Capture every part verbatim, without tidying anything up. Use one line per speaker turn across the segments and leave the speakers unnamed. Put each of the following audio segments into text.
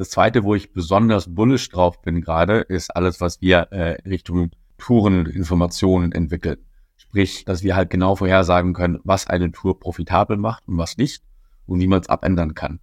Das Zweite, wo ich besonders bullish drauf bin gerade, ist alles, was wir äh, Richtung Toureninformationen entwickeln. Sprich, dass wir halt genau vorhersagen können, was eine Tour profitabel macht und was nicht und wie man es abändern kann.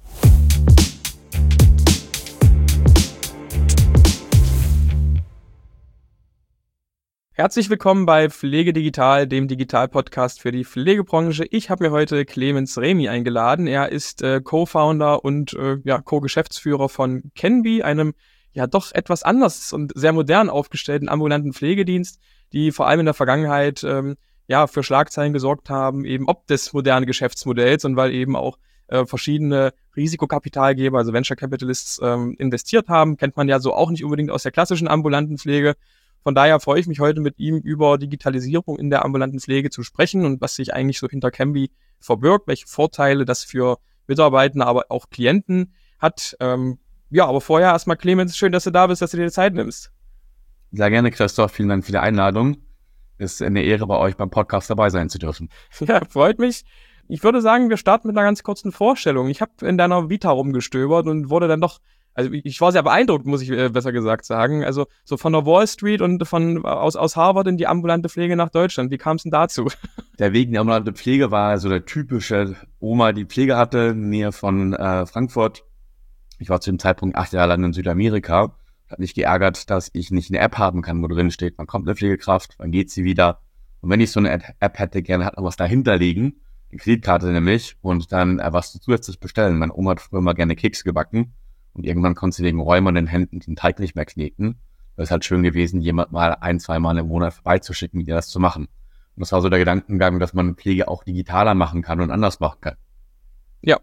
Herzlich willkommen bei Pflege Digital, dem Digital-Podcast für die Pflegebranche. Ich habe mir heute Clemens Remy eingeladen. Er ist äh, Co-Founder und äh, ja, Co-Geschäftsführer von Kenby, einem ja doch etwas anders und sehr modern aufgestellten ambulanten Pflegedienst, die vor allem in der Vergangenheit ähm, ja für Schlagzeilen gesorgt haben, eben ob des modernen Geschäftsmodells und weil eben auch äh, verschiedene Risikokapitalgeber, also Venture Capitalists, ähm, investiert haben. Kennt man ja so auch nicht unbedingt aus der klassischen ambulanten Pflege. Von daher freue ich mich heute mit ihm über Digitalisierung in der ambulanten Pflege zu sprechen und was sich eigentlich so hinter Kenby verbirgt, welche Vorteile das für Mitarbeitende, aber auch Klienten hat. Ähm, ja, aber vorher erstmal Clemens, schön, dass du da bist, dass du dir die Zeit nimmst.
Sehr gerne, Christoph. Vielen Dank für die Einladung. Es ist eine Ehre, bei euch beim Podcast dabei sein zu dürfen.
Ja, freut mich. Ich würde sagen, wir starten mit einer ganz kurzen Vorstellung. Ich habe in deiner Vita rumgestöbert und wurde dann doch Also ich war sehr beeindruckt, muss ich äh, besser gesagt sagen. Also so von der Wall Street und von aus, aus Harvard in die ambulante Pflege nach Deutschland. Wie kam es denn dazu?
Der Weg in die ambulante Pflege war so der typische Oma, die Pflege hatte, in der Nähe von äh, Frankfurt. Ich war zu dem Zeitpunkt acht Jahre lang in Südamerika. Hat mich geärgert, dass ich nicht eine App haben kann, wo drin steht, wann kommt eine Pflegekraft, wann geht sie wieder. Und wenn ich so eine App hätte, gerne hat noch was dahinter liegen, die Kreditkarte nämlich, und dann äh, was zusätzlich bestellen. Meine Oma hat früher mal gerne Keks gebacken. Und irgendwann konnte sie wegen Rheuma in den Händen den Teig nicht mehr kneten. Das ist halt schön gewesen, jemand mal ein, zwei Mal im Monat vorbeizuschicken, mit ihr das zu machen. Und das war so der Gedankengang, dass man Pflege auch digitaler machen kann und anders machen kann.
Ja.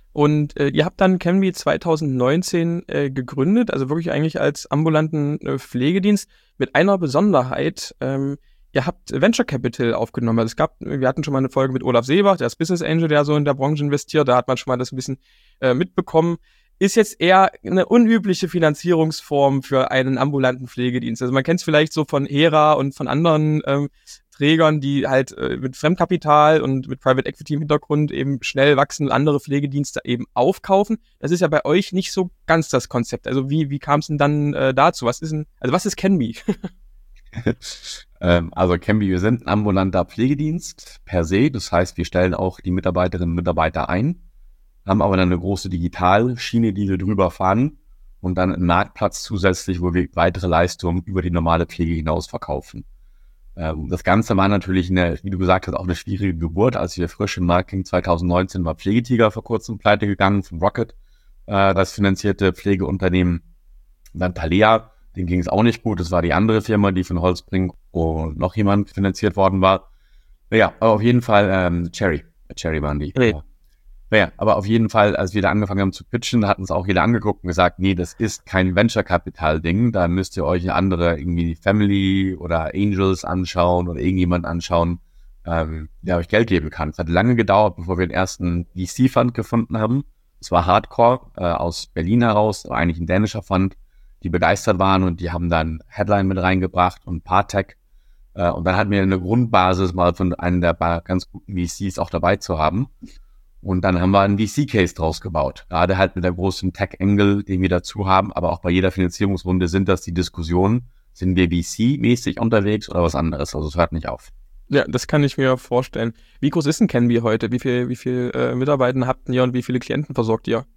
Und äh, ihr habt dann Kenby zwanzig neunzehn äh, gegründet, also wirklich eigentlich als ambulanten äh, Pflegedienst mit einer Besonderheit. Ähm, ihr habt Venture Capital aufgenommen. Also es gab, wir hatten schon mal eine Folge mit Olaf Seebach, der ist Business Angel, der so in der Branche investiert. Da hat man schon mal das ein bisschen äh, mitbekommen. Ist jetzt eher eine unübliche Finanzierungsform für einen ambulanten Pflegedienst. Also man kennt es vielleicht so von Hera und von anderen ähm, Trägern, die halt äh, mit Fremdkapital und mit Private Equity im Hintergrund eben schnell wachsen und andere Pflegedienste eben aufkaufen. Das ist ja bei euch nicht so ganz das Konzept. Also wie wie kam es denn dann äh, dazu? Was ist denn, also was ist Kenby?
ähm, also Kenby, wir sind ein ambulanter Pflegedienst per se. Das heißt, wir stellen auch die Mitarbeiterinnen und Mitarbeiter ein, haben aber dann eine große Digitalschiene, die wir drüber fahren und dann einen Marktplatz zusätzlich, wo wir weitere Leistungen über die normale Pflege hinaus verkaufen. Ähm, das Ganze war natürlich, eine, wie du gesagt hast, auch eine schwierige Geburt. Als wir frisch im Markt gingen, zwanzig neunzehn, war Pflegetiger vor kurzem pleite gegangen von Rocket, äh, das finanzierte Pflegeunternehmen. Dann Palea, denen ging es auch nicht gut. Das war die andere Firma, die von Holzbrink und noch jemand finanziert worden war. Naja, aber auf jeden Fall ähm, Cherry. Cherry waren die.
Nee.
Naja, aber auf jeden Fall, als wir da angefangen haben zu pitchen, hat uns auch jeder angeguckt und gesagt, nee, das ist kein Venture-Capital-Ding, da müsst ihr euch eine andere, irgendwie Family oder Angels anschauen oder irgendjemand anschauen, ähm, der euch Geld geben kann. Es hat lange gedauert, bevor wir den ersten V C-Fund gefunden haben. Es war Hardcore, äh, aus Berlin heraus, eigentlich ein dänischer Fund, die begeistert waren und die haben dann Headline mit reingebracht und Partech. Äh, und dann hatten wir eine Grundbasis mal von einem der ganz guten V Cs auch dabei zu haben. Und dann haben wir einen V C-Case draus gebaut. Gerade halt mit der großen Tech-Angle, den wir dazu haben. Aber auch bei jeder Finanzierungsrunde sind das die Diskussionen. Sind wir V C-mäßig unterwegs oder was anderes? Also es hört nicht auf.
Ja, das kann ich mir vorstellen. Wie groß ist denn Kenby heute? Wie viel, wie viel äh, Mitarbeiter habt ihr und wie viele Klienten versorgt ihr?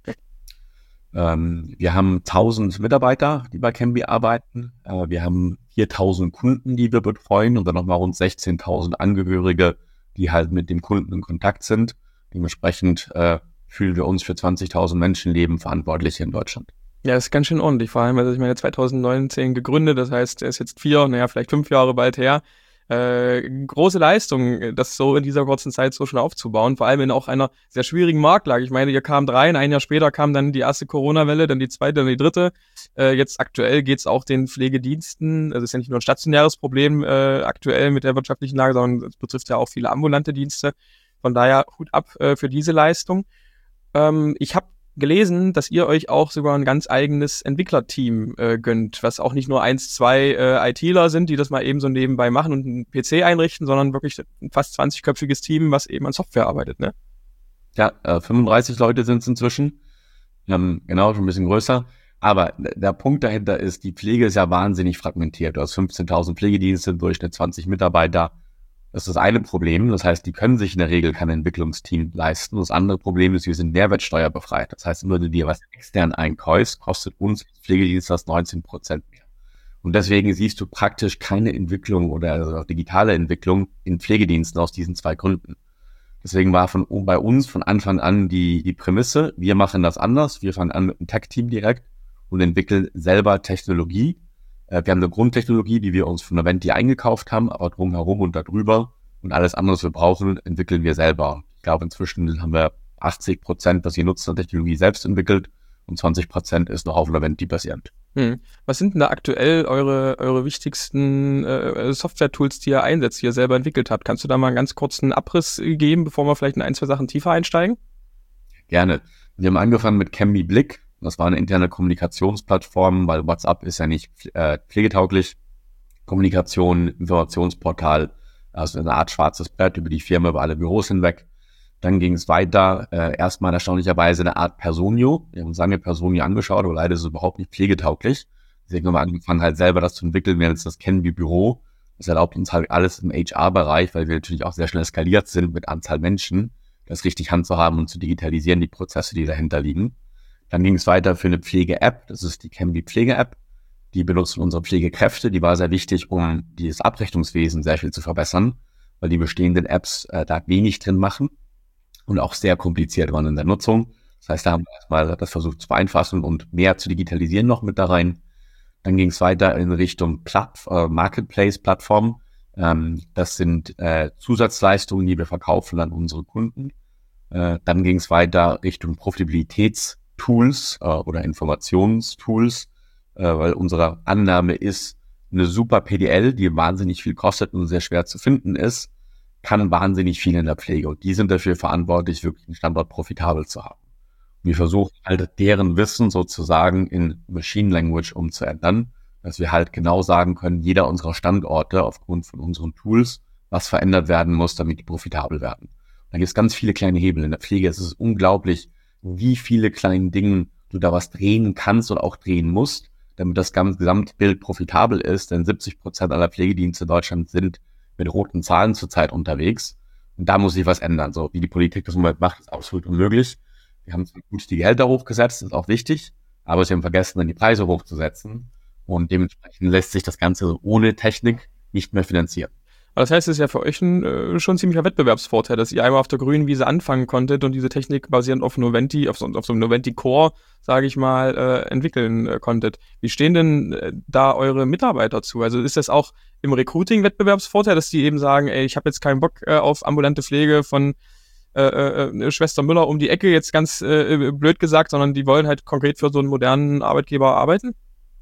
Ähm, wir haben tausend Mitarbeiter, die bei Kenby arbeiten. Äh, wir haben viertausend Kunden, die wir betreuen und dann nochmal rund sechzehntausend Angehörige, die halt mit dem Kunden in Kontakt sind. Dementsprechend äh, fühlen wir uns für zwanzigtausend Menschenleben verantwortlich hier in Deutschland.
Ja, das ist ganz schön ordentlich. Vor allem, also ich meine, zwanzig neunzehn gegründet, das heißt, er ist jetzt vier, naja, vielleicht fünf Jahre bald her. Äh, große Leistung, das so in dieser kurzen Zeit so schon aufzubauen, vor allem in auch einer sehr schwierigen Marktlage. Ich meine, ihr kamt rein, ein Jahr später kam dann die erste Corona-Welle, dann die zweite, dann die dritte. Äh, jetzt aktuell geht's auch den Pflegediensten, also es ist ja nicht nur ein stationäres Problem äh, aktuell mit der wirtschaftlichen Lage, sondern es betrifft ja auch viele ambulante Dienste. Von daher Hut ab äh, für diese Leistung. Ähm, ich habe gelesen, dass ihr euch auch sogar ein ganz eigenes Entwicklerteam äh, gönnt, was auch nicht nur eins, zwei äh, ITler sind, die das mal eben so nebenbei machen und einen P C einrichten, sondern wirklich ein fast zwanzigköpfiges Team, was eben an Software arbeitet, ne?
Ja, äh, fünfunddreißig Leute sind es inzwischen. Ähm, genau, schon ein bisschen größer. Aber der Punkt dahinter ist, die Pflege ist ja wahnsinnig fragmentiert. Du hast fünfzehntausend Pflegedienste, im Durchschnitt zwanzig Mitarbeiter. Das ist das eine Problem. Das heißt, die können sich in der Regel kein Entwicklungsteam leisten. Das andere Problem ist, wir sind mehrwertsteuerbefreit. Das heißt, nur wenn du dir was extern einkaufst, kostet uns Pflegedienst das neunzehn Prozent mehr. Und deswegen siehst du praktisch keine Entwicklung oder also digitale Entwicklung in Pflegediensten aus diesen zwei Gründen. Deswegen war von bei uns von Anfang an die, die Prämisse, wir machen das anders. Wir fangen an mit einem Tech-Team direkt und entwickeln selber Technologie. Äh, wir haben eine Grundtechnologie, die wir uns von Noventi eingekauft haben, aber drumherum und darüber und alles andere, was wir brauchen, entwickeln wir selber. Ich glaube, inzwischen haben wir achtzig Prozent, was wir nutzen, an Technologie selbst entwickelt und zwanzig Prozent ist noch auf Noventi basierend.
Hm. Was sind denn da aktuell eure, eure wichtigsten äh, Software-Tools, die ihr einsetzt, die ihr selber entwickelt habt? Kannst du da mal einen ganz kurzen Abriss geben, bevor wir vielleicht in ein, zwei Sachen tiefer einsteigen?
Gerne. Wir haben angefangen mit Cambly Blick. Das war eine interne Kommunikationsplattform, weil WhatsApp ist ja nicht äh, pflegetauglich. Kommunikation, Informationsportal, also eine Art schwarzes Brett über die Firma, über alle Büros hinweg. Dann ging es weiter, äh, erstmal erstaunlicherweise eine Art Personio. Wir haben uns lange Personio angeschaut, aber leider ist es überhaupt nicht pflegetauglich. Deswegen haben wir angefangen, halt selber das zu entwickeln. Wir haben jetzt das Cambly Büro. Das erlaubt uns halt alles im H R-Bereich, weil wir natürlich auch sehr schnell skaliert sind mit Anzahl Menschen, das richtig handzuhaben und zu digitalisieren, die Prozesse, die dahinter liegen. Dann ging es weiter für eine Pflege-App. Das ist die Cambly Pflege-App. Die benutzen unsere Pflegekräfte. Die war sehr wichtig, um dieses Abrechnungswesen sehr viel zu verbessern, weil die bestehenden Apps äh, da wenig drin machen und auch sehr kompliziert waren in der Nutzung. Das heißt, da haben wir erstmal das versucht zu vereinfachen und mehr zu digitalisieren noch mit da rein. Dann ging es weiter in Richtung Platt, äh, Marketplace-Plattform. Ähm, das sind äh, Zusatzleistungen, die wir verkaufen an unsere Kunden. Äh, dann ging es weiter Richtung Profitabilitätstools äh, oder Informationstools, äh, weil unsere Annahme ist, eine super P D L, die wahnsinnig viel kostet und sehr schwer zu finden ist, kann wahnsinnig viel in der Pflege. Und die sind dafür verantwortlich, wirklich einen Standort profitabel zu haben. Wir versuchen halt deren Wissen sozusagen in Machine Language umzuändern, dass wir halt genau sagen können, jeder unserer Standorte aufgrund von unseren Tools, was verändert werden muss, damit die profitabel werden. Da gibt es ganz viele kleine Hebel. In der Pflege ist es unglaublich, wie viele kleine Dinge du da was drehen kannst und auch drehen musst, damit das Gesamtbild profitabel ist. Denn siebzig Prozent aller Pflegedienste in Deutschland sind mit roten Zahlen zurzeit unterwegs. Und da muss sich was ändern. So wie die Politik das im Moment macht, ist absolut unmöglich. Wir haben gut die Gehälter hochgesetzt, ist auch wichtig, aber sie haben vergessen, dann die Preise hochzusetzen. Und dementsprechend lässt sich das Ganze ohne Technik nicht mehr finanzieren.
Aber das heißt, es ist ja für euch ein, äh, schon ein ziemlicher Wettbewerbsvorteil, dass ihr einmal auf der grünen Wiese anfangen konntet und diese Technik basierend auf Noventi, auf so, auf so einem Noventi Core, sage ich mal, äh, entwickeln äh, konntet. Wie stehen denn äh, da eure Mitarbeiter zu? Also ist das auch im Recruiting Wettbewerbsvorteil, dass die eben sagen, ey, ich habe jetzt keinen Bock äh, auf ambulante Pflege von äh, äh, Schwester Müller um die Ecke, jetzt ganz äh, blöd gesagt, sondern die wollen halt konkret für so einen modernen Arbeitgeber arbeiten?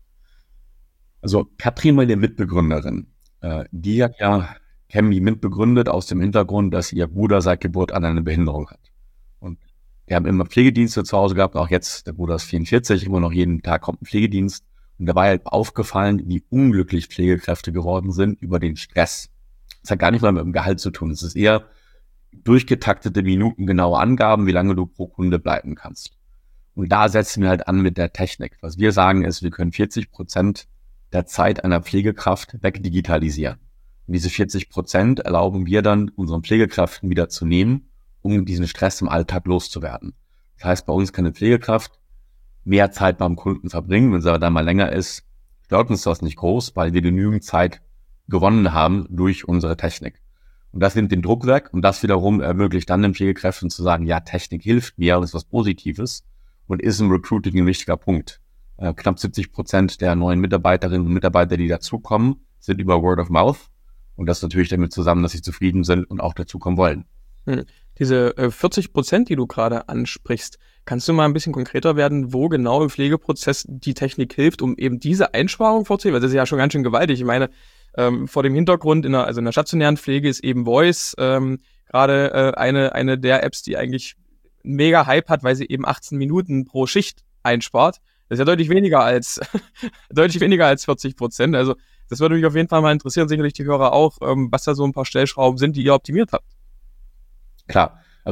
Also Katrin, meine Mitbegründerin, äh, die hat ja Cambly mitbegründet aus dem Hintergrund, dass ihr Bruder seit Geburt an eine Behinderung hat. Und wir haben immer Pflegedienste zu Hause gehabt, auch jetzt, der Bruder ist vierundvierzig, immer noch jeden Tag kommt ein Pflegedienst. Und da war halt aufgefallen, wie unglücklich Pflegekräfte geworden sind über den Stress. Das hat gar nicht mal mit dem Gehalt zu tun. Es ist eher durchgetaktete Minuten, genaue Angaben, wie lange du pro Kunde bleiben kannst. Und da setzen wir halt an mit der Technik. Was wir sagen ist, wir können vierzig Prozent der Zeit einer Pflegekraft wegdigitalisieren. Und diese vierzig Prozent erlauben wir dann unseren Pflegekräften wieder zu nehmen, um diesen Stress im Alltag loszuwerden. Das heißt, bei uns kann eine Pflegekraft mehr Zeit beim Kunden verbringen. Wenn es aber dann mal länger ist, stört uns das nicht groß, weil wir genügend Zeit gewonnen haben durch unsere Technik. Und das nimmt den Druck weg und das wiederum ermöglicht dann den Pflegekräften zu sagen, ja, Technik hilft mir und ist was Positives und ist im Recruiting ein wichtiger Punkt. Äh, knapp siebzig Prozent der neuen Mitarbeiterinnen und Mitarbeiter, die dazukommen, sind über Word of Mouth. Und das natürlich damit zusammen, dass sie zufrieden sind und auch dazukommen wollen.
Hm. Diese äh, vierzig Prozent, die du gerade ansprichst, kannst du mal ein bisschen konkreter werden, wo genau im Pflegeprozess die Technik hilft, um eben diese Einsparung vorzunehmen? Weil das ist ja schon ganz schön gewaltig. Ich meine, ähm, vor dem Hintergrund, in der, also in der stationären Pflege ist eben Voice ähm, gerade äh, eine, eine der Apps, die eigentlich einen mega Hype hat, weil sie eben achtzehn Minuten pro Schicht einspart. Das ist ja deutlich weniger als deutlich weniger als vierzig Prozent. Also das würde mich auf jeden Fall mal interessieren, sicherlich die Hörer auch, ähm, was da so ein paar Stellschrauben sind, die ihr optimiert habt.
Klar, also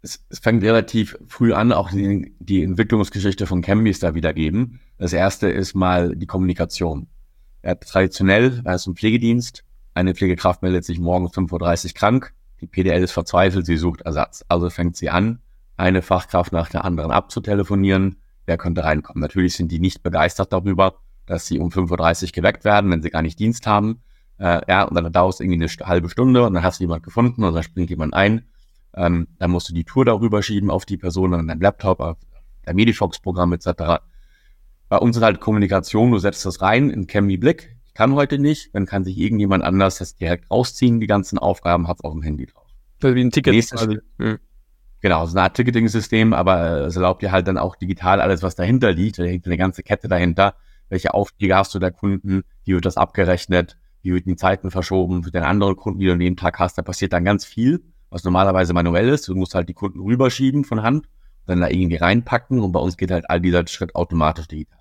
es, es fängt relativ früh an, auch die, die Entwicklungsgeschichte von Cambly ist da wiedergeben. Das erste ist mal die Kommunikation. Ja, traditionell, er ist ein Pflegedienst, eine Pflegekraft meldet sich morgens fünf Uhr dreißig krank, die P D L ist verzweifelt, sie sucht Ersatz. Also fängt sie an, eine Fachkraft nach der anderen abzutelefonieren, wer könnte reinkommen. Natürlich sind die nicht begeistert darüber, dass sie um fünf Uhr dreißig geweckt werden, wenn sie gar nicht Dienst haben. Äh, ja, und dann dauert es irgendwie eine halbe Stunde und dann hast du jemand gefunden und dann springt jemand ein. Ähm, dann musst du die Tour darüber schieben auf die Person, an deinem Laptop, auf der Medifox-Programm et cetera. Bei uns ist halt Kommunikation, du setzt das rein in Cambly Blick. Ich kann heute nicht, dann kann sich irgendjemand anders das direkt rausziehen, die ganzen Aufgaben, hat es auf dem Handy drauf.
Also wie ein Ticket.
Nächstes, hm. Genau, so eine Art Ticketing-System, aber es erlaubt dir halt dann auch digital alles, was dahinter liegt. Da hängt eine ganze Kette dahinter. Welche Aufträge hast du der Kunden? Wie wird das abgerechnet? Wie wird die Zeiten verschoben? Für den anderen Kunden, die du an dem Tag hast, da passiert dann ganz viel, was normalerweise manuell ist. Du musst halt die Kunden rüberschieben von Hand, dann da irgendwie reinpacken und bei uns geht halt all dieser Schritt automatisch digital.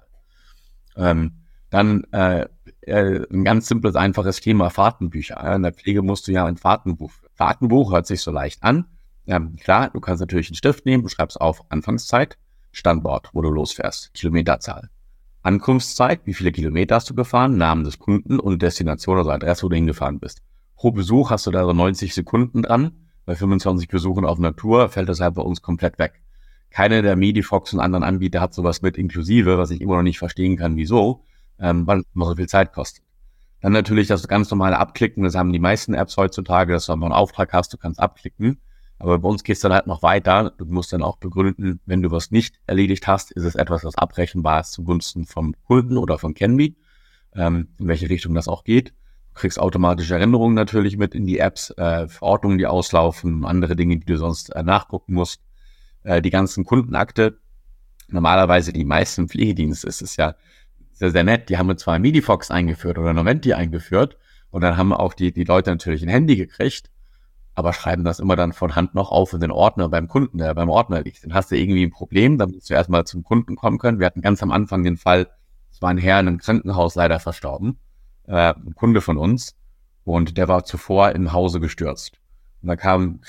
Ähm, dann äh, äh, ein ganz simples, einfaches Thema, Fahrtenbücher. Ja, in der Pflege musst du ja ein Fahrtenbuch. Fahrtenbuch hört sich so leicht an. Ähm, klar, du kannst natürlich einen Stift nehmen, du schreibst auf Anfangszeit, Standort, wo du losfährst, Kilometerzahl, Ankunftszeit, wie viele Kilometer hast du gefahren, Namen des Kunden und Destination, also Adresse, wo du hingefahren bist. Pro Besuch hast du da so neunzig Sekunden dran. Bei fünfundzwanzig Besuchen auf Natur fällt das halt bei uns komplett weg. Keine der Medifox und anderen Anbieter hat sowas mit inklusive, was ich immer noch nicht verstehen kann, wieso, ähm, weil es immer so viel Zeit kostet. Dann natürlich das ganz normale Abklicken, das haben die meisten Apps heutzutage, dass du einfach einen Auftrag hast, du kannst abklicken. Aber bei uns gehst du dann halt noch weiter. Du musst dann auch begründen, wenn du was nicht erledigt hast, ist es etwas, was abrechenbar ist zugunsten vom Kunden oder von Cambly, ähm, in welche Richtung das auch geht. Du kriegst automatische Erinnerungen natürlich mit in die Apps, äh, Verordnungen, die auslaufen, andere Dinge, die du sonst äh, nachgucken musst. Äh, die ganzen Kundenakte, normalerweise die meisten Pflegedienste, ist es ja sehr, sehr nett. Die haben zwar Medifox eingeführt oder Noventi eingeführt und dann haben auch die, die Leute natürlich ein Handy gekriegt, aber schreiben das immer dann von Hand noch auf in den Ordner beim Kunden, der beim Ordner liegt. Dann hast du irgendwie ein Problem, dann musst du erstmal zum Kunden kommen können. Wir hatten ganz am Anfang den Fall, es war ein Herr in einem Krankenhaus leider verstorben, äh, ein Kunde von uns, und der war zuvor im Hause gestürzt. Und da kam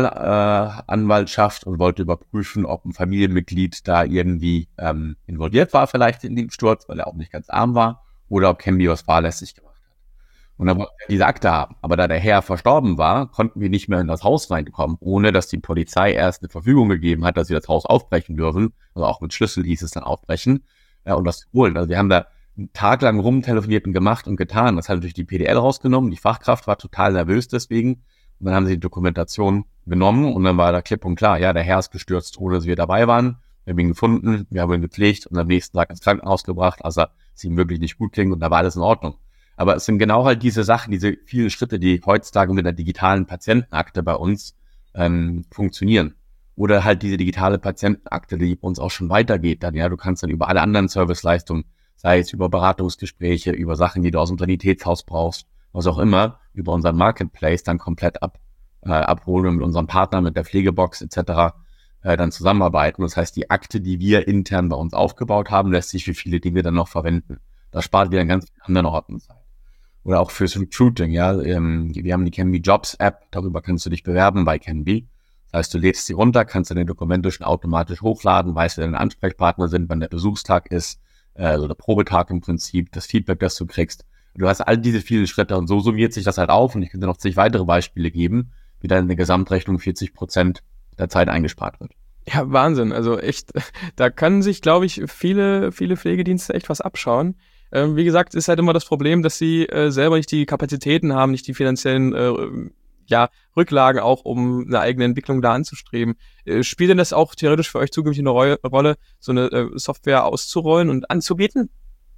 Kriminalanwaltschaft äh, und wollte überprüfen, ob ein Familienmitglied da irgendwie ähm, involviert war vielleicht in den Sturz, weil er auch nicht ganz arm war, oder ob Cambly was fahrlässig gemacht hat. Und dann wollten wir diese Akte haben. Aber da der Herr verstorben war, konnten wir nicht mehr in das Haus reinkommen, ohne dass die Polizei erst eine Verfügung gegeben hat, dass wir das Haus aufbrechen dürfen. Also auch mit Schlüssel hieß es dann aufbrechen, ja, und das holen. Also wir haben da einen Tag lang rumtelefoniert und gemacht und getan. Das hat natürlich die P D L rausgenommen. Die Fachkraft war total nervös deswegen. Und dann haben sie die Dokumentation genommen und dann war da klipp und klar, ja, der Herr ist gestürzt, ohne dass wir dabei waren. Wir haben ihn gefunden, wir haben ihn gepflegt und am nächsten Tag ins Krankenhaus gebracht, als er es ihm wirklich nicht gut ging, und da war alles in Ordnung. Aber es sind genau halt diese Sachen, diese vielen Schritte, die heutzutage mit der digitalen Patientenakte bei uns ähm, funktionieren. Oder halt diese digitale Patientenakte, die bei uns auch schon weitergeht. Dann, ja, du kannst dann über alle anderen Serviceleistungen, sei es über Beratungsgespräche, über Sachen, die du aus dem Sanitätshaus brauchst, was auch immer, über unseren Marketplace dann komplett ab, äh, abholen und mit unserem Partner, mit der Pflegebox et cetera äh, dann zusammenarbeiten. Das heißt, die Akte, die wir intern bei uns aufgebaut haben, lässt sich für viele Dinge dann noch verwenden. Das spart wieder an ganz vielen anderen Orten Zeit. Oder auch fürs Recruiting, ja. Ähm, wir haben die Cambly Jobs App, darüber kannst du dich bewerben bei Cambly. Das heißt, du lädst sie runter, kannst deine Dokumente schon automatisch hochladen, weißt, wer deine Ansprechpartner sind, wann der Besuchstag ist, äh, also der Probetag im Prinzip, das Feedback, das du kriegst. Du hast all diese vielen Schritte und so summiert sich das halt auf, und ich könnte noch zig weitere Beispiele geben, wie dann in der Gesamtrechnung vierzig Prozent der Zeit eingespart wird.
Ja, Wahnsinn. Also echt, da können sich, glaube ich, viele, viele Pflegedienste echt was abschauen. Ähm, wie gesagt, ist halt immer das Problem, dass sie äh, selber nicht die Kapazitäten haben, nicht die finanziellen äh, ja, Rücklagen auch, um eine eigene Entwicklung da anzustreben. Äh, spielt denn das auch theoretisch für euch zukünftig eine Ro- Rolle, so eine äh, Software auszurollen und anzubieten?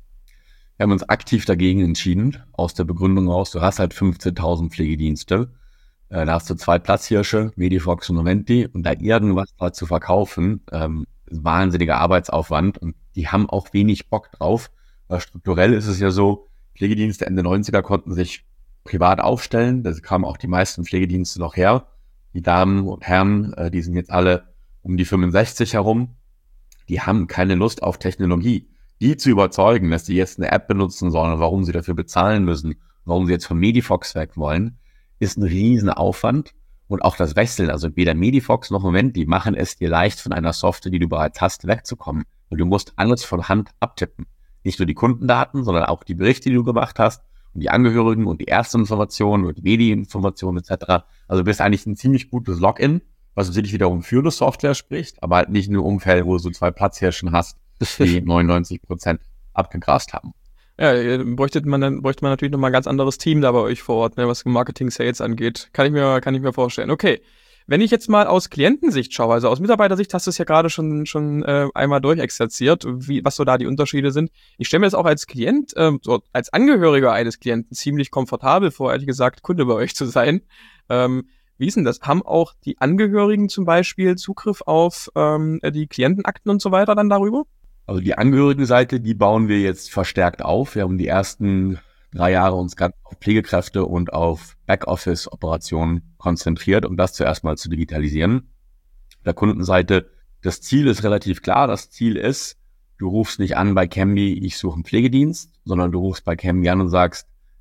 Wir haben uns aktiv dagegen entschieden, aus der Begründung raus, du hast halt fünfzehntausend Pflegedienste, äh, da hast du zwei Platzhirsche, Medifox und Noventi, und da irgendwas da zu verkaufen, ähm, ist wahnsinniger Arbeitsaufwand, und die haben auch wenig Bock drauf, weil strukturell ist es ja so, Pflegedienste Ende neunziger konnten sich privat aufstellen, da kamen auch die meisten Pflegedienste noch her. Die Damen und Herren, äh, die sind jetzt alle um die fünfundsechzig herum, die haben keine Lust auf Technologie. Die zu überzeugen, dass die jetzt eine App benutzen sollen, warum sie dafür bezahlen müssen, warum sie jetzt von Medifox weg wollen, ist ein riesen Aufwand. Und auch das Wechseln, also weder Medifox noch Moment, die machen es dir leicht, von einer Software, die du bereits hast, wegzukommen. Und du musst alles von Hand abtippen. Nicht nur die Kundendaten, sondern auch die Berichte, die du gemacht hast und die Angehörigen und die Ärzteinformationen und die Medieninformationen et cetera. Also du bist eigentlich ein ziemlich gutes Login, was natürlich wiederum für eine Software spricht, aber halt nicht in einem Umfeld, wo du so zwei Platzhirschen hast, die neunundneunzig Prozent abgegrast haben.
Ja, bräuchte man dann bräuchte man natürlich nochmal ein ganz anderes Team da bei euch vor Ort, ne, was Marketing, Sales angeht. Kann ich mir, kann ich mir vorstellen. Okay, wenn ich jetzt mal aus Klientensicht schaue, also aus Mitarbeitersicht hast du es ja gerade schon schon äh, einmal durchexerziert, wie, was so da die Unterschiede sind. Ich stelle mir das auch als Klient, äh, so als Angehöriger eines Klienten ziemlich komfortabel vor, ehrlich gesagt, Kunde bei euch zu sein. Ähm, wie ist denn das? Haben auch die Angehörigen zum Beispiel Zugriff auf ähm, die Klientenakten und so weiter dann darüber?
Also die Angehörigenseite, die bauen wir jetzt verstärkt auf. Wir haben die ersten drei Jahre uns ganz auf Pflegekräfte und auf Backoffice-Operationen konzentriert, um das zuerst mal zu digitalisieren. Auf der Kundenseite, das Ziel ist relativ klar. Das Ziel ist, du rufst nicht an bei Cambly, ich suche einen Pflegedienst, sondern du rufst bei Cambly an und sagst,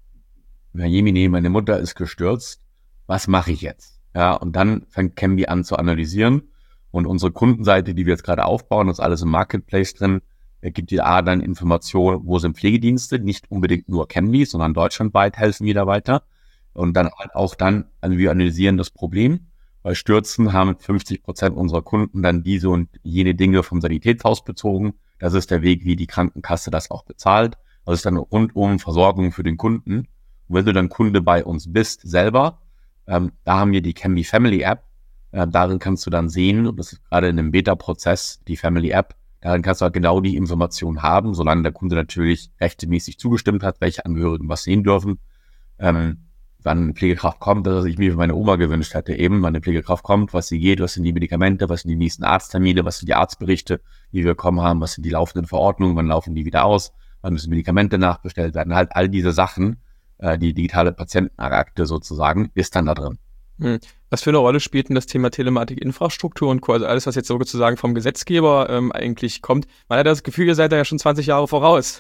Herr Jemine, meine Mutter ist gestürzt, was mache ich jetzt? Ja, und dann fängt Cambly an zu analysieren. Und unsere Kundenseite, die wir jetzt gerade aufbauen, ist alles im Marketplace drin, gibt dir A dann Informationen, wo sind Pflegedienste, nicht unbedingt nur Cambly, sondern deutschlandweit helfen wir da weiter. Und dann halt auch dann, also wir analysieren das Problem. Bei Stürzen haben fünfzig Prozent unserer Kunden dann diese und jene Dinge vom Sanitätshaus bezogen. Das ist der Weg, wie die Krankenkasse das auch bezahlt. Also ist dann rundum Versorgung für den Kunden. Und wenn du dann Kunde bei uns bist selber, ähm, da haben wir die Cambly Family App. Äh, darin kannst du dann sehen, und das ist gerade in einem Beta-Prozess, die Family App, darin kannst du halt genau die Informationen haben, solange der Kunde natürlich rechtmäßig zugestimmt hat, welche Angehörigen was sehen dürfen. Ähm, wann eine Pflegekraft kommt, dass ich mir für meine Oma gewünscht hätte, eben, wann eine Pflegekraft kommt, was sie geht, was sind die Medikamente, was sind die nächsten Arzttermine, was sind die Arztberichte, die wir bekommen haben, was sind die laufenden Verordnungen, wann laufen die wieder aus, wann müssen Medikamente nachbestellt werden, halt all diese Sachen, äh, die digitale Patientenakte sozusagen, ist dann da drin.
Hm. Was für eine Rolle spielt denn das Thema Telematik-Infrastruktur und Co., also alles, was jetzt sozusagen vom Gesetzgeber ähm, eigentlich kommt? Man hat das Gefühl, ihr seid da ja schon zwanzig Jahre voraus.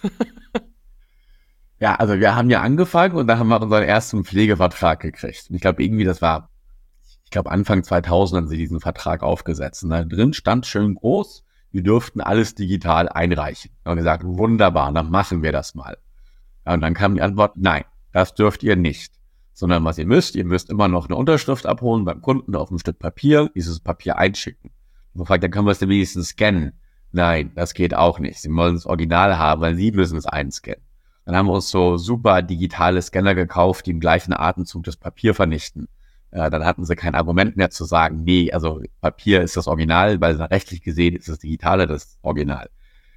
Ja, also wir haben ja angefangen und da haben wir unseren ersten Pflegevertrag gekriegt. Und ich glaube irgendwie, das war, ich glaube Anfang zweitausend haben sie diesen Vertrag aufgesetzt. Und da drin stand schön groß, wir dürften alles digital einreichen. Da haben wir gesagt, wunderbar, dann machen wir das mal. Ja, und dann kam die Antwort, nein, das dürft ihr nicht. Sondern was ihr müsst, ihr müsst immer noch eine Unterschrift abholen beim Kunden auf ein Stück Papier, dieses Papier einschicken. Und man fragt, dann können wir es denn wenigstens scannen. Nein, das geht auch nicht. Sie wollen das Original haben, weil sie müssen es einscannen. Dann haben wir uns so super digitale Scanner gekauft, die im gleichen Atemzug das Papier vernichten. Äh, dann hatten sie kein Argument mehr zu sagen, nee, also Papier ist das Original, weil rechtlich gesehen ist das Digitale das Original.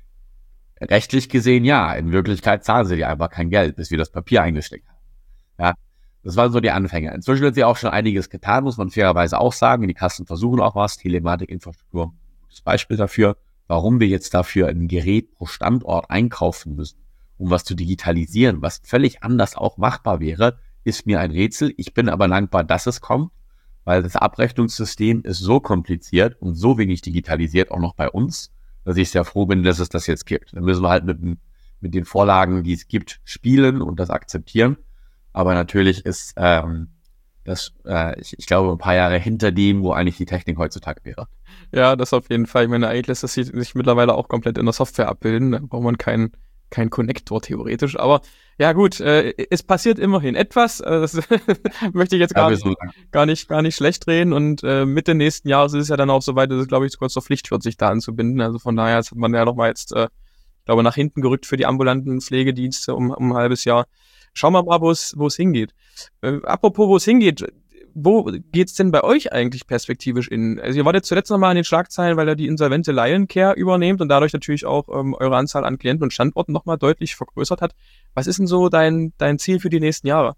Rechtlich gesehen ja, in Wirklichkeit zahlen sie dir einfach kein Geld, bis wir das Papier eingesteckt haben. Ja. Das waren so die Anfänge. Inzwischen wird sie auch schon einiges getan, muss man fairerweise auch sagen. Die Kassen versuchen auch was. Telematikinfrastruktur, das Beispiel dafür, warum wir jetzt dafür ein Gerät pro Standort einkaufen müssen, um was zu digitalisieren, was völlig anders auch machbar wäre, ist mir ein Rätsel. Ich bin aber dankbar, dass es kommt, weil das Abrechnungssystem ist so kompliziert und so wenig digitalisiert, auch noch bei uns, dass ich sehr froh bin, dass es das jetzt gibt. Dann müssen wir halt mit, mit den Vorlagen, die es gibt, spielen und das akzeptieren. Aber natürlich ist ähm, das, äh, ich, ich glaube, ein paar Jahre hinter dem, wo eigentlich die Technik heutzutage wäre.
Ja, das auf jeden Fall. Ich meine, eigentlich lässt das sich, sich mittlerweile auch komplett in der Software abbilden. Da braucht man keinen keinen Connector theoretisch. Aber ja gut, äh, es passiert immerhin etwas. Äh, das möchte ich jetzt gar, ja, nicht, gar, nicht, gar nicht schlecht reden. Und äh, Mitte nächsten Jahres ist es ja dann auch soweit, dass es, glaube ich, sogar zur Pflicht wird, sich da anzubinden. Also von daher hat man ja nochmal jetzt, äh, ich glaube, nach hinten gerückt für die ambulanten Pflegedienste um, um ein halbes Jahr. Schauen wir mal, wo es wo es hingeht. Äh, apropos, wo es hingeht, wo geht's denn bei euch eigentlich perspektivisch in? Also ihr wart jetzt zuletzt nochmal in den Schlagzeilen, weil ihr die insolvente Lioncare übernehmt und dadurch natürlich auch ähm, eure Anzahl an Klienten und Standorten nochmal deutlich vergrößert hat. Was ist denn so dein, dein Ziel für die nächsten Jahre?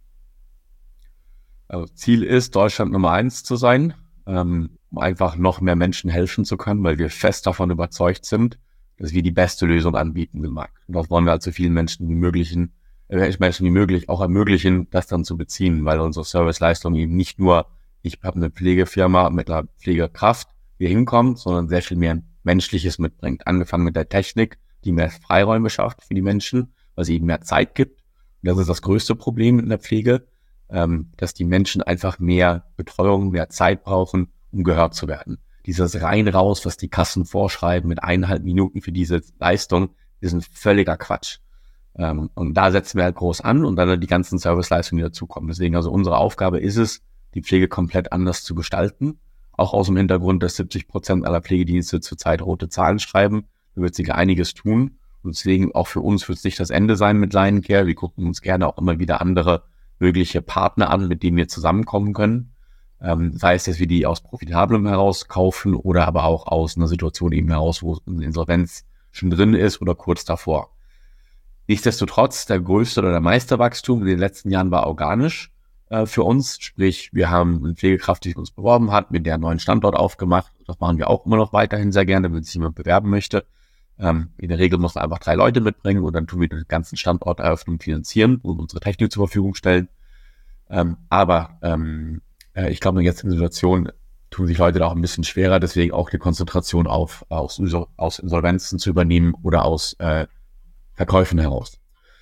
Also Ziel ist, Deutschland Nummer eins zu sein, ähm, um einfach noch mehr Menschen helfen zu können, weil wir fest davon überzeugt sind, dass wir die beste Lösung anbieten im Markt. Und das wollen wir halt so vielen Menschen wie möglich Menschen wie möglich auch ermöglichen, das dann zu beziehen, weil unsere Serviceleistung eben nicht nur, ich habe eine Pflegefirma mit einer Pflegekraft, die hinkommt, sondern sehr viel mehr Menschliches mitbringt. Angefangen mit der Technik, die mehr Freiräume schafft für die Menschen, weil sie eben mehr Zeit gibt. Und das ist das größte Problem in der Pflege. ähm, dass die Menschen einfach mehr Betreuung, mehr Zeit brauchen, um gehört zu werden. Dieses rein raus, was die Kassen vorschreiben mit eineinhalb Minuten für diese Leistung, ist ein völliger Quatsch. Ähm, und da setzen wir halt groß an und dann die ganzen Serviceleistungen, die dazukommen. Deswegen also unsere Aufgabe ist es, die Pflege komplett anders zu gestalten. Auch aus dem Hintergrund, dass siebzig Prozent aller Pflegedienste zurzeit rote Zahlen schreiben. Da wird sich einiges tun. Und deswegen auch für uns wird es nicht das Ende sein mit Lioncare. Wir gucken uns gerne auch immer wieder andere mögliche Partner an, mit denen wir zusammenkommen können. Ähm, sei es, dass wir die aus Profitablem heraus kaufen oder aber auch aus einer Situation eben heraus, wo eine Insolvenz schon drin ist oder kurz davor. Nichtsdestotrotz, der größte oder der meiste Wachstum in den letzten Jahren war organisch äh, für uns. Sprich, wir haben eine Pflegekraft, die sich uns beworben hat, mit der einen neuen Standort aufgemacht. Das machen wir auch immer noch weiterhin sehr gerne, wenn sich jemand bewerben möchte. Ähm, in der Regel muss man einfach drei Leute mitbringen und dann tun wir den ganzen Standorteröffnung finanzieren und unsere Technik zur Verfügung stellen. Ähm, aber ähm, äh, ich glaube, jetzt in der Situation tun sich Leute da auch ein bisschen schwerer, deswegen auch die Konzentration auf aus, aus Insolvenzen zu übernehmen oder aus äh, Verkäufen heraus.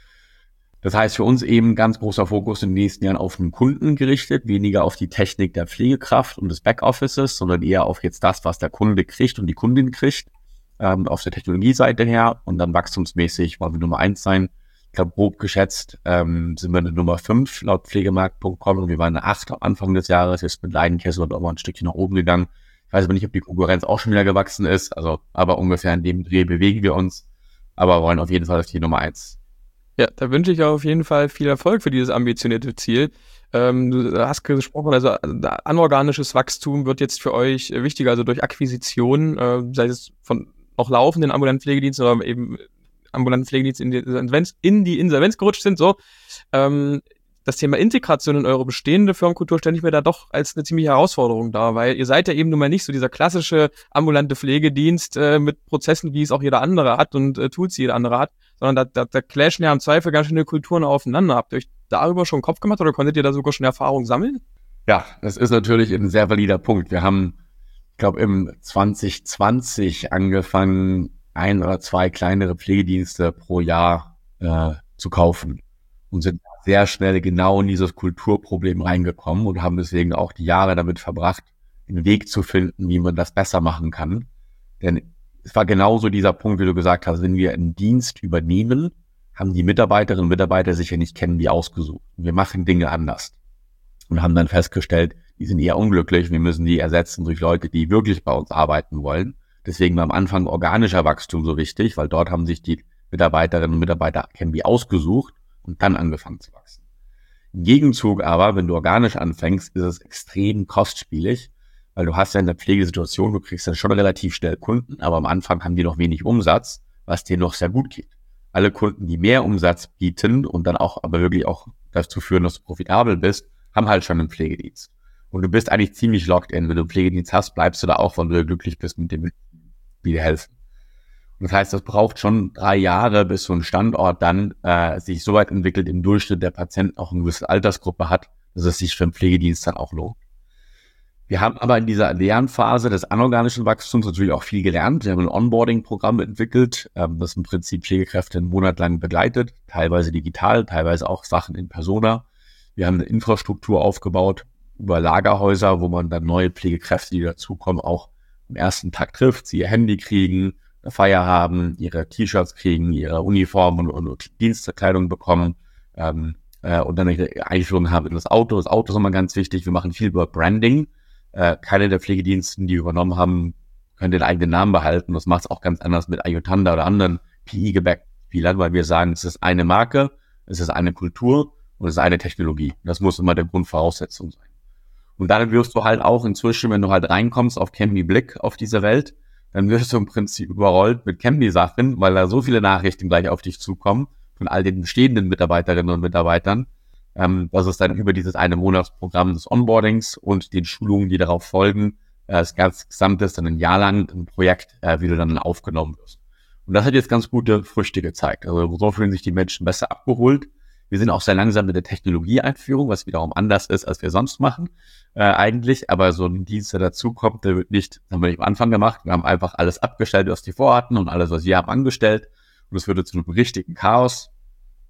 Das heißt für uns eben ganz großer Fokus in den nächsten Jahren auf den Kunden gerichtet, weniger auf die Technik der Pflegekraft und des Backoffices, sondern eher auf jetzt das, was der Kunde kriegt und die Kundin kriegt, ähm, auf der Technologieseite her und dann wachstumsmäßig wollen wir Nummer eins sein. Ich glaube, grob geschätzt ähm, sind wir eine Nummer fünf laut Pflegemarkt Punkt com und wir waren eine acht am Anfang des Jahres, jetzt mit Lioncare sind wir auch mal ein Stückchen nach oben gegangen. Ich weiß aber nicht, ob die Konkurrenz auch schon wieder gewachsen ist, also aber ungefähr in dem Dreh bewegen wir uns. Aber wollen auf jeden Fall auf die Nummer eins.
Ja, da wünsche ich auf jeden Fall viel Erfolg für dieses ambitionierte Ziel. Ähm, du hast gesprochen, also anorganisches Wachstum wird jetzt für euch wichtiger, also durch Akquisition, äh, sei es von noch laufenden ambulanten Pflegediensten oder eben ambulanten Pflegedienste in die Insolvenz, in die Insolvenz gerutscht sind. So, ähm, das Thema Integration in eure bestehende Firmenkultur stelle ich mir da doch als eine ziemliche Herausforderung dar, weil ihr seid ja eben nun mal nicht so dieser klassische ambulante Pflegedienst äh, mit Prozessen, wie es auch jeder andere hat und äh, Tools, die jeder andere hat, sondern da, da, da clashen ja im Zweifel ganz schöne Kulturen aufeinander. Habt ihr euch darüber schon Kopf gemacht oder konntet ihr da sogar schon Erfahrung sammeln?
Ja, das ist natürlich ein sehr valider Punkt. Wir haben, ich glaube, im zwanzig zwanzig angefangen, ein oder zwei kleinere Pflegedienste pro Jahr äh, zu kaufen und sind sehr schnell genau in dieses Kulturproblem reingekommen und haben deswegen auch die Jahre damit verbracht, einen Weg zu finden, wie man das besser machen kann. Denn es war genauso dieser Punkt, wie du gesagt hast, wenn wir einen Dienst übernehmen, haben die Mitarbeiterinnen und Mitarbeiter sich ja nicht kennen wie ausgesucht. Wir machen Dinge anders und haben dann festgestellt, die sind eher unglücklich, wir müssen die ersetzen durch Leute, die wirklich bei uns arbeiten wollen. Deswegen war am Anfang organischer Wachstum so wichtig, weil dort haben sich die Mitarbeiterinnen und Mitarbeiter kennen wie ausgesucht und dann angefangen zu wachsen. Im Gegenzug aber, wenn du organisch anfängst, ist es extrem kostspielig, weil du hast ja in der Pflegesituation, du kriegst dann schon relativ schnell Kunden, aber am Anfang haben die noch wenig Umsatz, was denen noch sehr gut geht. Alle Kunden, die mehr Umsatz bieten und dann auch aber wirklich auch dazu führen, dass du profitabel bist, haben halt schon einen Pflegedienst. Und du bist eigentlich ziemlich locked in. Wenn du einen Pflegedienst hast, bleibst du da auch, weil du glücklich bist mit dem, die dir helfen. Das heißt, das braucht schon drei Jahre, bis so ein Standort dann äh, sich so weit entwickelt, im Durchschnitt der Patient auch eine gewisse Altersgruppe hat, dass es sich für einen Pflegedienst dann auch lohnt. Wir haben aber in dieser Lernphase des anorganischen Wachstums natürlich auch viel gelernt. Wir haben ein Onboarding-Programm entwickelt, ähm, das im Prinzip Pflegekräfte einen Monat lang begleitet, teilweise digital, teilweise auch Sachen in Persona. Wir haben eine Infrastruktur aufgebaut über Lagerhäuser, wo man dann neue Pflegekräfte, die dazukommen, auch am ersten Tag trifft, sie ihr Handy kriegen, eine Feier haben, ihre T-Shirts kriegen, ihre Uniformen und, und Dienstkleidung bekommen ähm, äh, und dann eine Einführung haben in das Auto. Das Auto ist immer ganz wichtig. Wir machen viel über Branding. Äh, keine der Pflegediensten, die übernommen haben, können den eigenen Namen behalten. Das macht es auch ganz anders mit Ayutthanda oder anderen P I-Gebäckspielern, weil wir sagen, es ist eine Marke, es ist eine Kultur und es ist eine Technologie. Das muss immer der Grundvoraussetzung sein. Und dann wirst du halt auch inzwischen, wenn du halt reinkommst auf Cambly Blick auf diese Welt, dann wirst du im Prinzip überrollt mit Cambly-Sachen, weil da so viele Nachrichten gleich auf dich zukommen von all den bestehenden Mitarbeiterinnen und Mitarbeitern, ähm, dass es dann über dieses eine Monatsprogramm des Onboardings und den Schulungen, die darauf folgen, äh, das ganze Gesamte ist dann ein Jahr lang ein Projekt, äh, wie du dann aufgenommen wirst. Und das hat jetzt ganz gute Früchte gezeigt. Also so fühlen sich die Menschen besser abgeholt. Wir sind auch sehr langsam mit der Technologieeinführung, was wiederum anders ist, als wir sonst machen, äh, eigentlich. Aber so ein Dienst, der dazukommt, der wird nicht, das haben wir nicht am Anfang gemacht. Wir haben einfach alles abgestellt, was die vorhatten und alles, was wir haben, angestellt. Und es würde zu einem richtigen Chaos.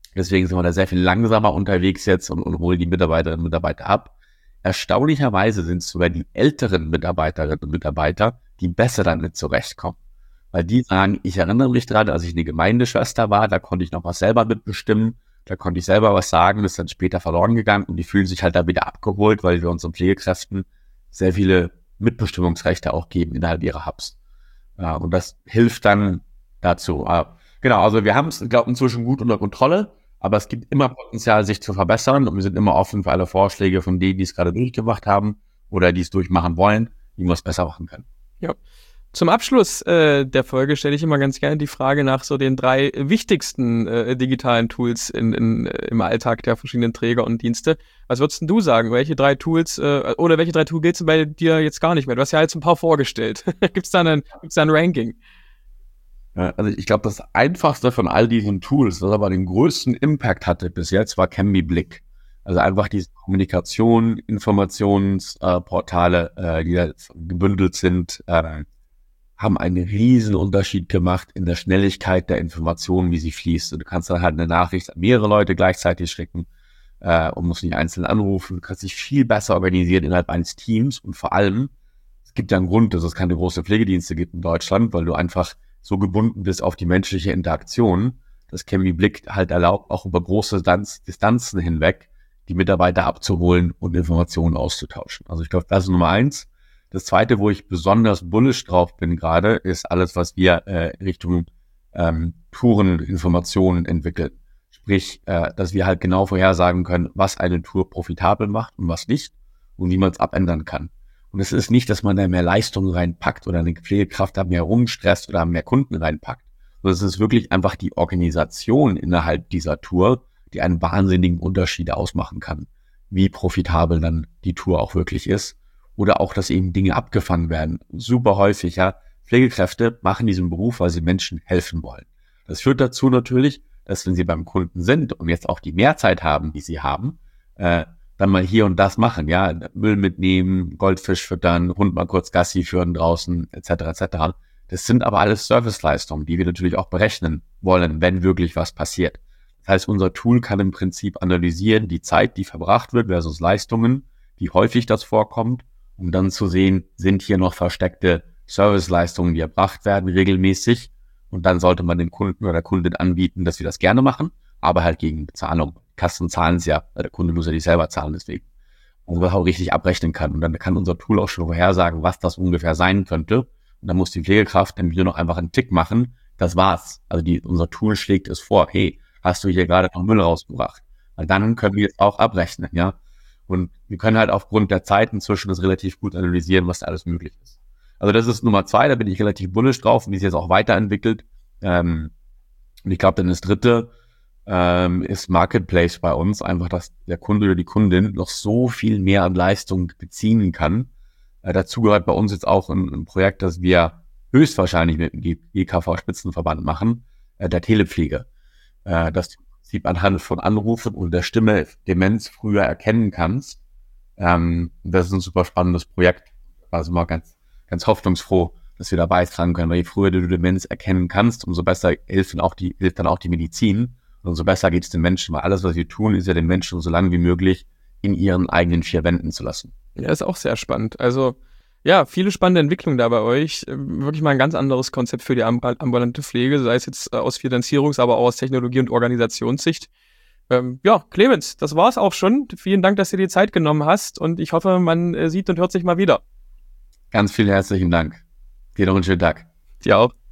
Deswegen sind wir da sehr viel langsamer unterwegs jetzt und, und holen die Mitarbeiterinnen und Mitarbeiter ab. Erstaunlicherweise sind es sogar die älteren Mitarbeiterinnen und Mitarbeiter, die besser damit zurechtkommen. Weil die sagen, ich erinnere mich dran, als ich eine Gemeindeschwester war, da konnte ich noch was selber mitbestimmen, da konnte ich selber was sagen, das ist dann später verloren gegangen und die fühlen sich halt da wieder abgeholt, weil wir unseren Pflegekräften sehr viele Mitbestimmungsrechte auch geben innerhalb ihrer Hubs. Ja, und das hilft dann dazu. Genau, also wir haben es, glaube ich, inzwischen gut unter Kontrolle, aber es gibt immer Potenzial, sich zu verbessern und wir sind immer offen für alle Vorschläge von denen, die es gerade durchgemacht haben oder die es durchmachen wollen, wie man es besser machen kann.
Ja. Zum Abschluss äh, der Folge stelle ich immer ganz gerne die Frage nach so den drei wichtigsten äh, digitalen Tools in, in, im Alltag der verschiedenen Träger und Dienste. Was würdest denn du sagen? Welche drei Tools äh, oder welche drei Tools gilt es bei dir jetzt gar nicht mehr? Du hast ja jetzt ein paar vorgestellt. Gibt es da, gibt's da ein Ranking?
Also ich glaube, das einfachste von all diesen Tools, was aber den größten Impact hatte bis jetzt, war Cambly-Blick. Also einfach diese Kommunikation, Informationsportale, äh, die da gebündelt sind, äh, haben einen riesen Unterschied gemacht in der Schnelligkeit der Informationen, wie sie fließt. Und du kannst dann halt eine Nachricht an mehrere Leute gleichzeitig schicken äh, und musst nicht einzeln anrufen. Du kannst dich viel besser organisieren innerhalb eines Teams und vor allem, es gibt ja einen Grund, dass es keine großen Pflegedienste gibt in Deutschland, weil du einfach so gebunden bist auf die menschliche Interaktion, dass Cambly-Blick halt erlaubt, auch über große Distanzen hinweg die Mitarbeiter abzuholen und Informationen auszutauschen. Also ich glaube, das ist Nummer eins. Das zweite, wo ich besonders bullish drauf bin gerade, ist alles, was wir äh, Richtung ähm, Toureninformationen entwickeln. Sprich, äh, dass wir halt genau vorhersagen können, was eine Tour profitabel macht und was nicht und wie man es abändern kann. Und es ist nicht, dass man da mehr Leistung reinpackt oder eine Pflegekraft da mehr rumstresst oder mehr Kunden reinpackt, sondern es ist wirklich einfach die Organisation innerhalb dieser Tour, die einen wahnsinnigen Unterschied ausmachen kann, wie profitabel dann die Tour auch wirklich ist. Oder auch, dass eben Dinge abgefangen werden. Super häufig, ja. Pflegekräfte machen diesen Beruf, weil sie Menschen helfen wollen. Das führt dazu natürlich, dass wenn sie beim Kunden sind und jetzt auch die Mehrzeit haben, die sie haben, äh, dann mal hier und das machen, ja. Müll mitnehmen, Goldfisch füttern, Hund mal kurz Gassi führen draußen, et cetera et cetera. Das sind aber alles Serviceleistungen, die wir natürlich auch berechnen wollen, wenn wirklich was passiert. Das heißt, unser Tool kann im Prinzip analysieren, die Zeit, die verbracht wird versus Leistungen, wie häufig das vorkommt, um dann zu sehen, sind hier noch versteckte Serviceleistungen, die erbracht werden regelmäßig. Und dann sollte man dem Kunden oder der Kundin anbieten, dass wir das gerne machen, aber halt gegen Bezahlung. Kassen zahlen es ja, der Kunde muss ja nicht selber zahlen, deswegen. Also was auch richtig abrechnen kann. Und dann kann unser Tool auch schon vorhersagen, was das ungefähr sein könnte. Und dann muss die Pflegekraft dann nur noch einfach einen Tick machen. Das war's. Also die, unser Tool schlägt es vor. Hey, hast du hier gerade noch Müll rausgebracht? Weil dann können wir es auch abrechnen, ja. Und wir können halt aufgrund der Zeit inzwischen das relativ gut analysieren, was da alles möglich ist. Also das ist Nummer zwei, da bin ich relativ bullish drauf und die ist jetzt auch weiterentwickelt. Ähm, und ich glaube, dann das dritte ähm, ist Marketplace bei uns. Einfach, dass der Kunde oder die Kundin noch so viel mehr an Leistung beziehen kann. Äh, dazu gehört bei uns jetzt auch ein, ein Projekt, das wir höchstwahrscheinlich mit dem G K V-Spitzenverband machen, äh, der Telepflege. Äh, das Prinzip anhand von Anrufen und der Stimme Demenz früher erkennen kannst. Ähm, das ist ein super spannendes Projekt. Also mal ganz, ganz hoffnungsfroh, dass wir da beitragen können, weil je früher du Demenz erkennen kannst, umso besser hilft dann auch die, hilft dann auch die Medizin und umso besser geht es den Menschen, weil alles, was wir tun, ist ja den Menschen so lange wie möglich in ihren eigenen vier Wänden zu lassen.
Ja, ist auch sehr spannend. Also ja, viele spannende Entwicklungen da bei euch. Wirklich mal ein ganz anderes Konzept für die ambulante Pflege, sei es jetzt aus Finanzierungs-, aber auch aus Technologie- und Organisationssicht. Ähm, ja, Clemens, das war's auch schon. Vielen Dank, dass du dir Zeit genommen hast und ich hoffe, man äh, sieht und hört sich mal wieder.
Ganz vielen herzlichen Dank. Dir noch einen schönen Tag.
Dir auch.